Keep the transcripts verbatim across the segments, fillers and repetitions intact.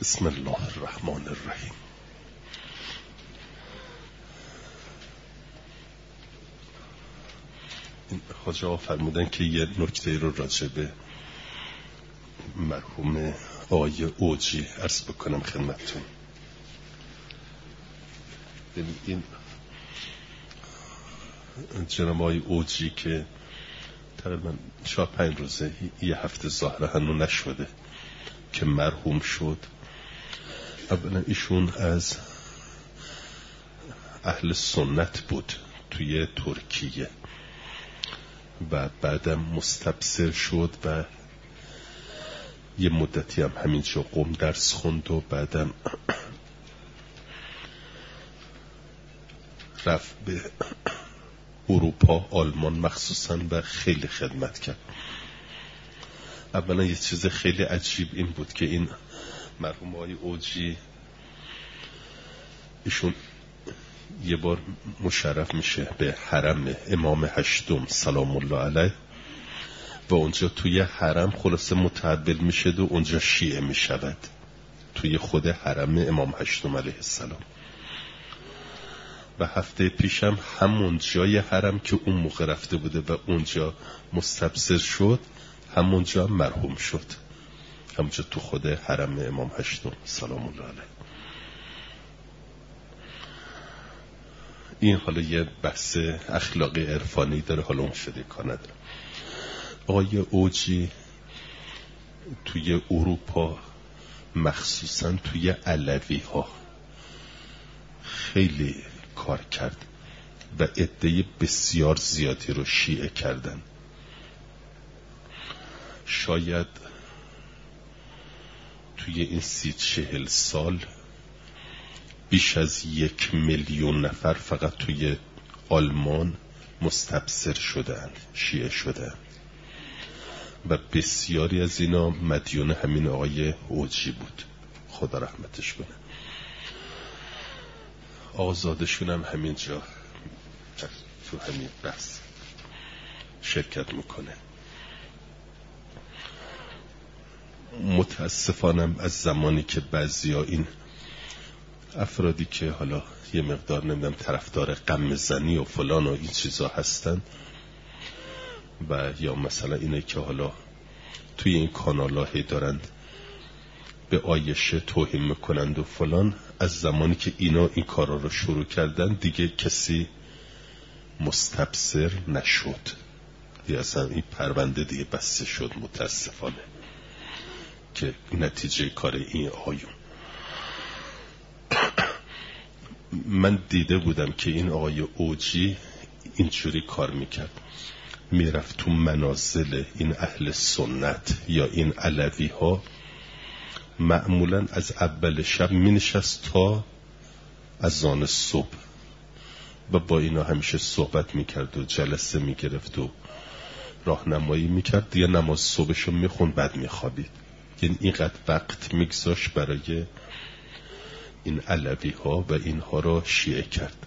بسم الله الرحمن الرحیم. حاج آقا فرمودن که یه نکته رو راجع به مرحوم آقای اوجی عرض بکنم خدمتتون. این جناب آقای اوجی که تقریبا شاید پنج روزه یه هفته ظاهره هنو نشده که مرحوم شد. اولا ایشون از اهل سنت بود توی ترکیه و بعدم مستبصر شد و یه مدتی هم همینجا قم درس خوند و بعدم رفت به اروپا، آلمان مخصوصا و خیلی خدمت کرد. اولا یه چیز خیلی عجیب این بود که این مرحوم آقای اوجی ایشون یه بار مشرف میشه به حرم امام هشتم سلام الله علیه و اونجا توی حرم خلاصه متحول میشه و اونجا شیعه میشود توی خود حرم امام هشتم علیه السلام. و هفته پیشم همون جای حرم که اون موقع رفته بوده و اونجا مستبصر شد همونجا مرحوم شد، همونجا تو خود حرم امام هشتم سلام الله علیه. این حالا یه بحث اخلاقی عرفانی داره، حالا اون شده کار نداره. آقای اوجی توی اروپا مخصوصا توی علوی ها خیلی کار کرد و عده بسیار زیادی رو شیعه کردن. شاید توی این سی چهل سال بیش از یک میلیون نفر فقط توی آلمان مستبصر شدن، شیعه شدن و بسیاری از اینا مدیون همین آقای اوجی بود، خدا رحمتش کنه. آزادشون هم همینجا تو همین بحث شرکت میکنه. متاسفانم از زمانی که بعضیا این افرادی که حالا یه مقدار نمیدونم طرفدار غم زنی و فلان و این چیزا هستن و یا مثلا اینه که حالا توی این کانالا هی دارند به عایشه توهین میکنند و فلان، از زمانی که اینا این کارا رو شروع کردن دیگه کسی مستبصر نشد، دیگه اصلا این پرونده دیگه بسته شد متاسفانه که نتیجه کار این آقایون. من دیده بودم که این آقای اوجی اینجوری کار میکرد، میرفت تو منازل این اهل سنت یا این علوی ها، معمولا از اول شب مینشست تا اذان صبح و با اینا همیشه صحبت میکرد و جلسه میگرفت و راهنمایی میکرد، دیگه نماز صبحشو میخوند بعد میخوابید. یعنی اینقدر وقت میگذاشت برای این علوی ها و اینها را شیعه کرد.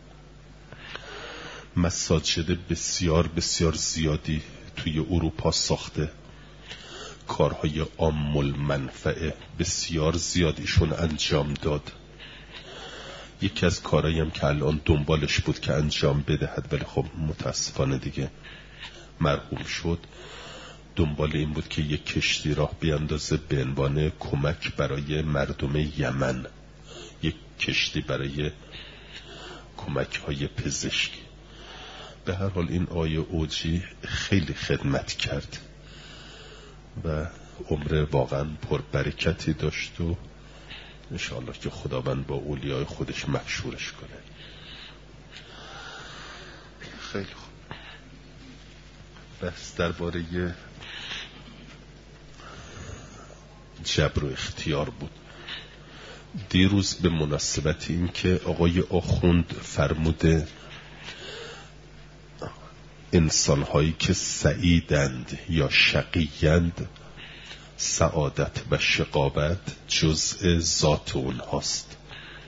مساجد بسیار بسیار زیادی توی اروپا ساخته، کارهای عام المنفعه بسیار زیادیشون انجام داد. یکی از کارهایی هم که الان دنبالش بود که انجام بدهد ولی خب متاسفانه دیگه مرحوم شد، دنبال این بود که یک کشتی راه بیاندازه به عنوان کمک برای مردم یمن، یک کشتی برای کمک های پزشکی. به هر حال این آیه اوجی خیلی خدمت کرد و عمر واقعا پربرکتی داشت و انشاءالله که خداوند با اولیای خودش محشورش کنه. خیلی خوب، بس درباره جبر و اختیار بود. دیروز به مناسبت این که آقای آخوند فرموده انسان‌هایی که سعیدند یا شقیند، سعادت و شقاوت جزء ذات اونهاست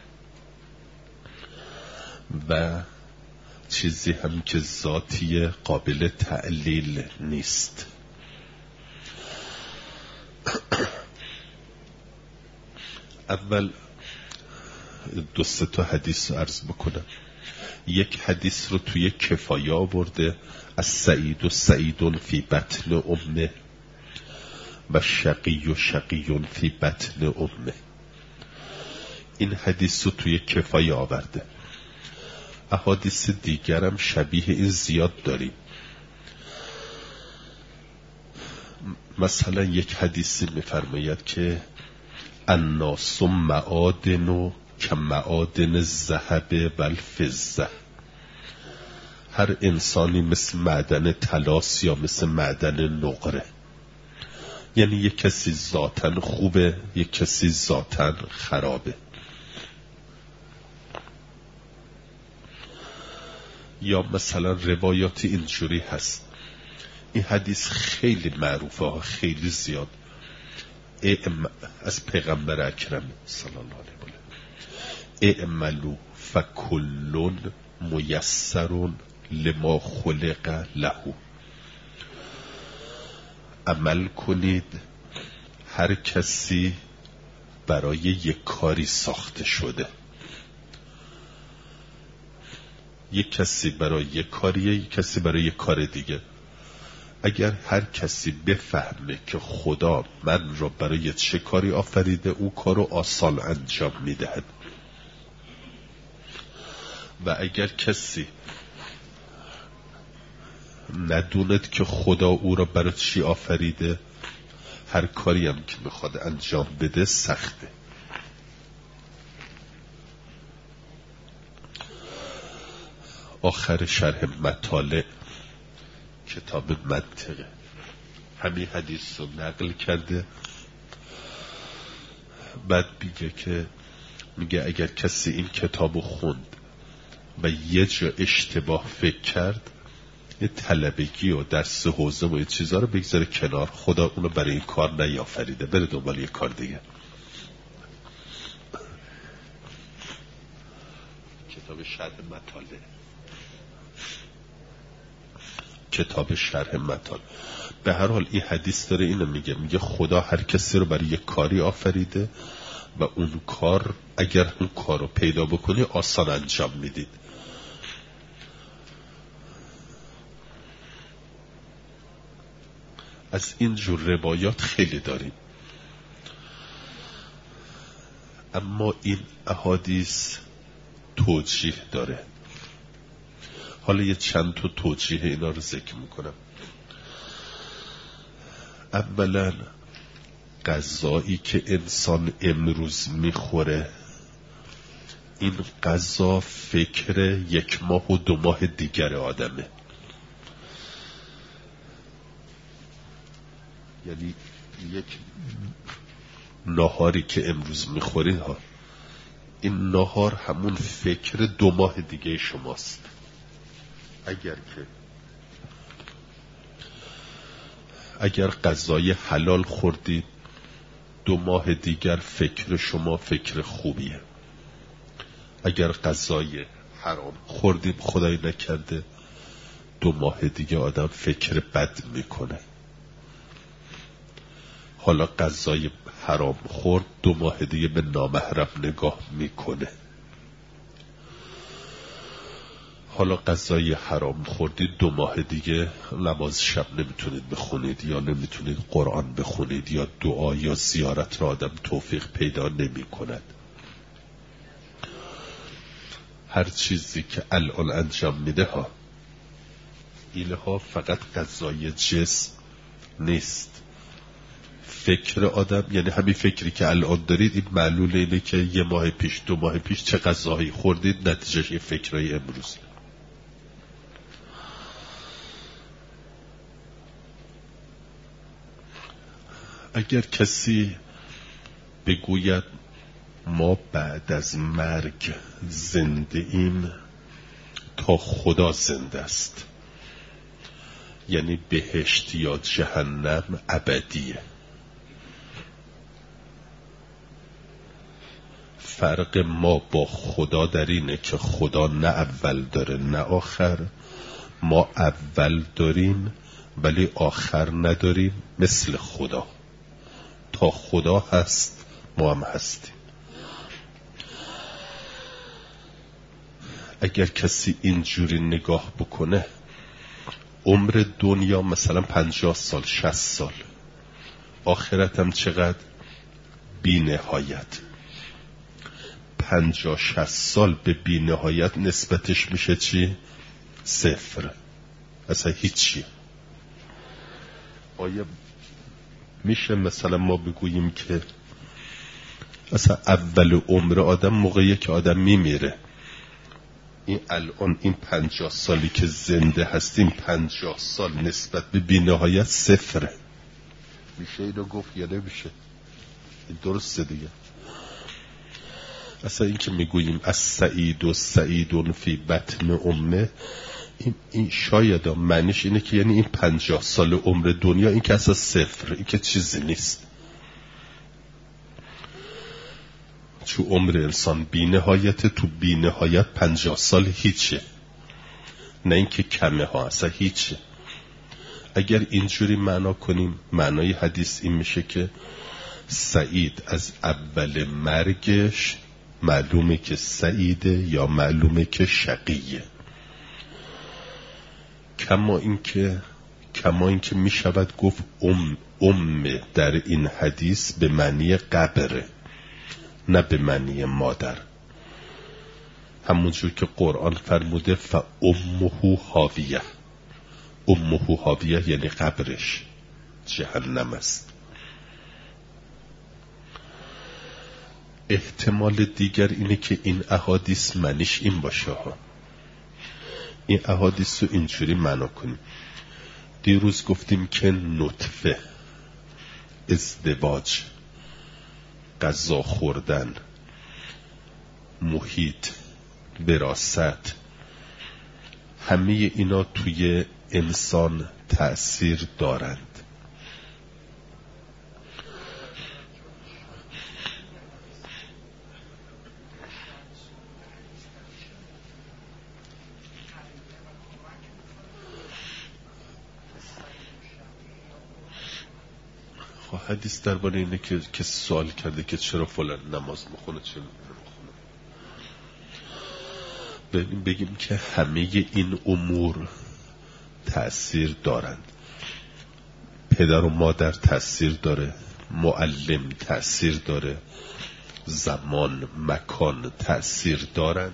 و چیزی هم که ذاتی قابل تعلیل نیست. اول دو سه تا حدیث رو عرض بکنم. یک حدیث رو توی کفایه آورده، از سعید و سعیدون فی بطن امه و شقی و شقیون فی بطن امه. این حدیث رو توی کفایه آورده. احادیث دیگرم شبیه این زیاد داریم. مثلا یک حدیثی میفرماید که الناس معادن که معادن الذهب و الفضه. هر انسانی مثل معدن طلاست یا مثل معدن نقره. یعنی یک کسی ذاتاً خوبه، یک کسی ذاتاً خرابه. یا مثلا روایات اینجوری هست. این حدیث خیلی معروفه، خیلی زیاد از پیغمبر اکرم صلی الله علیه و آله: اعملوا فکل میسر لما خلق له. عمل کنید، هر کسی برای یک کاری ساخته شده. یک کسی برای یک کاریه، یک کسی برای یک کار دیگه. اگر هر کسی بفهمه که خدا من را برای چه کاری آفریده، او کارو آسان انجام میدهد. و اگر کسی ندوند که خدا او را برای چی آفریده، هر کاری هم که میخواد انجام بده سخته. آخر شرح مطالع کتاب منطقه همین حدیث رو نقل کرده. بعد میگه که میگه اگر کسی این کتاب رو خوند و یه جا اشتباه فکر کرد، یه طلبگی و درس حوزه و یه چیزا رو بگذاره کنار، خدا اونو برای این کار نیافریده، بره دنبال یه کار دیگه. کتاب شرح مطالع کتاب شرح مطالع به هر حال این حدیث داره اینو میگه، میگه خدا هر کسی رو برای یک کاری آفریده و اون کار اگر اون کار رو پیدا بکنی آسان انجام میدید. از این جور روایات خیلی داریم. اما این احادیث توجیه داره. حالا یه چند تا توجیه اینا رو ذکر میکنم. اولا غذایی که انسان امروز میخوره، این غذا فکر یک ماه و دو ماه دیگر آدمه. یعنی یک ناهاری که امروز میخورید ها، این ناهار همون فکر دو ماه دیگه شماست. اگر که اگر غذای حلال خوردید، دو ماه دیگر فکر شما فکر خوبیه. اگر غذای حرام خوردید، خدای نکرده، دو ماه دیگه آدم فکر بد میکنه. حالا غذای حرام خورد، دو ماه دیگه به نامحرم نگاه میکنه. حالا غذای حرام خوردید، دو ماه دیگه نماز شب نمیتونید بخونید، یا نمیتونید قرآن بخونید، یا دعا یا زیارت را آدم توفیق پیدا نمی کند. هر چیزی که الان انجام میده ها، اینها فقط غذای جسم نیست. فکر آدم، یعنی همین فکری که الان دارید، این معلول اینه که یه ماه پیش دو ماه پیش چه غذاهایی خوردید، نتیجهش این فکرهای امروز. اگر کسی بگوید ما بعد از مرگ زنده ایم تا خدا زنده است، یعنی بهشت یا جهنم ابدیه. فرق ما با خدا در اینه که خدا نه اول داره نه آخر. ما اول داریم ولی آخر نداریم، مثل خدا. تا خدا هست ما هم هستیم. اگر کسی اینجوری نگاه بکنه عمر دنیا مثلا پنجاه سال شصت سال، آخرت هم چقدر؟ بی نهایت. پنجاه شصت سال به بی نهایت نسبتش میشه چی؟ صفر، اصلا هیچی. آیا میشه مثلا ما بگوییم که اصلا اول عمر آدم موقعی که آدم میمیره، این الان این پنجاه سالی که زنده هستیم پنجاه سال نسبت به بی نهایت صفره؟ میشه اینو گفت یا نمیشه؟ این درسته دیگه. اصلا این که میگوییم از سعید و سعیدون فی بطن امه، این, این شاید معنیش اینه که یعنی این پنجاه سال عمر دنیا این که اصلا صفر، این که چیزی نیست. چون عمر انسان بی نهایت، تو بی نهایت پنجاه سال هیچه، نه اینکه کمه ها، اصلا هیچه. اگر اینجوری معنا کنیم، معنای حدیث این میشه که سعید از اول مرگش معلومه که سعیده یا معلومه که شقیه. کما اینکه کما اینکه میشود گفت ام ام در این حدیث به معنی قبره، نه به معنی مادر. همونجور که قرآن فرموده فامه هاویه، امه هاویه یعنی قبرش جهنم است. احتمال دیگر اینه که این احادیث معنیش این باشه ها. این احادیث رو اینجوری معنا کنیم. دیروز گفتیم که نطفه، ازدواج، غذا خوردن، محیط، وراثت، همه اینا توی انسان تأثیر دارند. حدیث درباره اینه که که سوال کرده که چرا فلان نماز میخونه چرا نمیخونه. ببین بگیم که همه این امور تأثیر دارند. پدر و مادر تأثیر داره، معلم تأثیر داره، زمان، مکان تأثیر دارند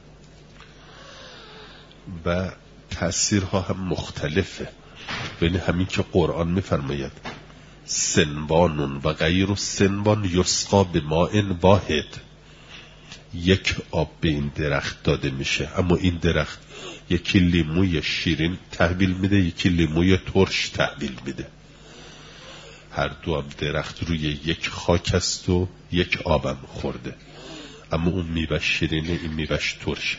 و تأثیرها هم مختلفه. ببین همین که قرآن میفرماید سنوانون و غیر سنوان یسقا به ماء واحد، یک آب به این درخت داده میشه، اما این درخت یکی لیموی شیرین تحویل میده، یکی لیموی ترش تحویل میده. هر دو هم درخت روی یک خاک است و یک آبم خورده، اما اون میوه شیرینه، این میوهش ترشه.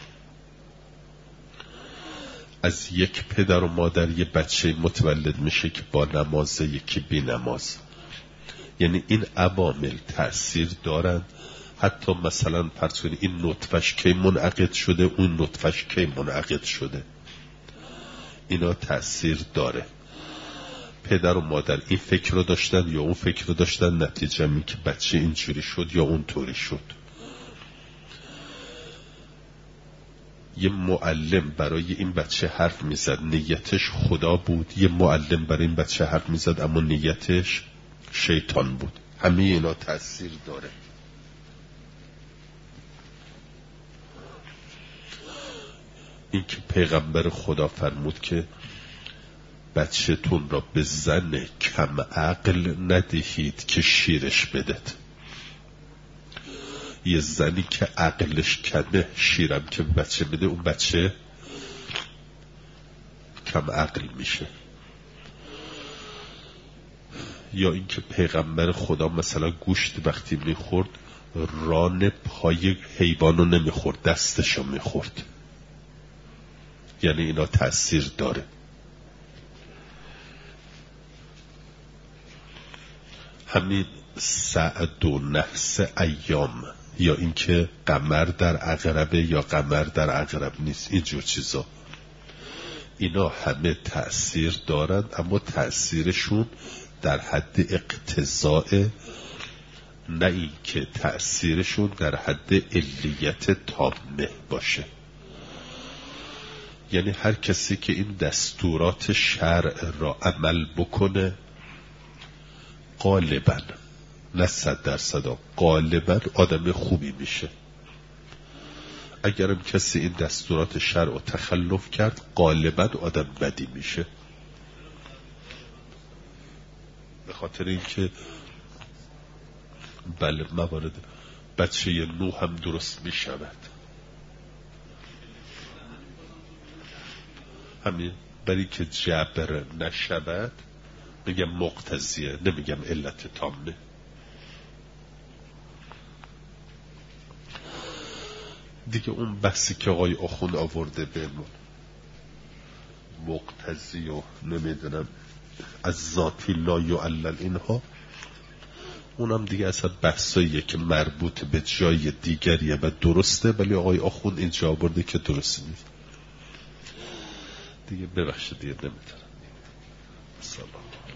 از یک پدر و مادر یه بچه متولد میشه که با نماز، یکی بی نماز. یعنی این عوامل تأثیر دارن. حتی مثلا فرض کنید این نطفش کی منعقد شده، اون نطفش کی منعقد شده، اینا تأثیر داره. پدر و مادر این فکر رو داشتن یا اون فکر رو داشتن، نتیجه می که بچه اینجوری شد یا اون طوری شد. یه معلم برای این بچه حرف میزد، نیتش خدا بود. یه معلم برای این بچه حرف میزد اما نیتش شیطان بود. همه اینا تأثیر داره. این که پیغمبر خدا فرمود که بچه تون را به زن کم عقل ندهید که شیرش بدد. یه زنی که عقلش کمه شیرم که بچه بده، اون بچه کم عقل میشه. یا اینکه پیغمبر خدا مثلا گوشت وقتی میخورد ران پای حیوانو نمیخورد، دستشو میخورد. یعنی اینا تأثیر داره. همین سعد و نحس ایام، یا اینکه قمر در عقربه یا قمر در عقرب نیست، اینجور چیزا، اینا همه تأثیر دارند، اما تأثیرشون در حد اقتضاء، نه این که تأثیرشون در حد علیت تامه باشه. یعنی هر کسی که این دستورات شرع را عمل بکنه غالباً، نه صد درصد، غالباً آدم خوبی میشه. اگرم کسی این دستورات شرع رو تخلف کرد غالباً آدم بدی میشه. به خاطر اینکه بله موارد بچه نوح هم درست میشود، همین برای که جبر نشود میگم مقتضیه، نمیگم علت تامه. دیگه اون بحثی که آقای آخوند آورده به مقتضی و نمیدونم از ذاتی لا یعلل اینها، اونم دیگه اصلا بحثاییه که مربوط به جای دیگریه و درسته، ولی آقای آخوند اینجا آورده که درست نیست. دیگه ببخشید دیگه نمیتونم. سلام.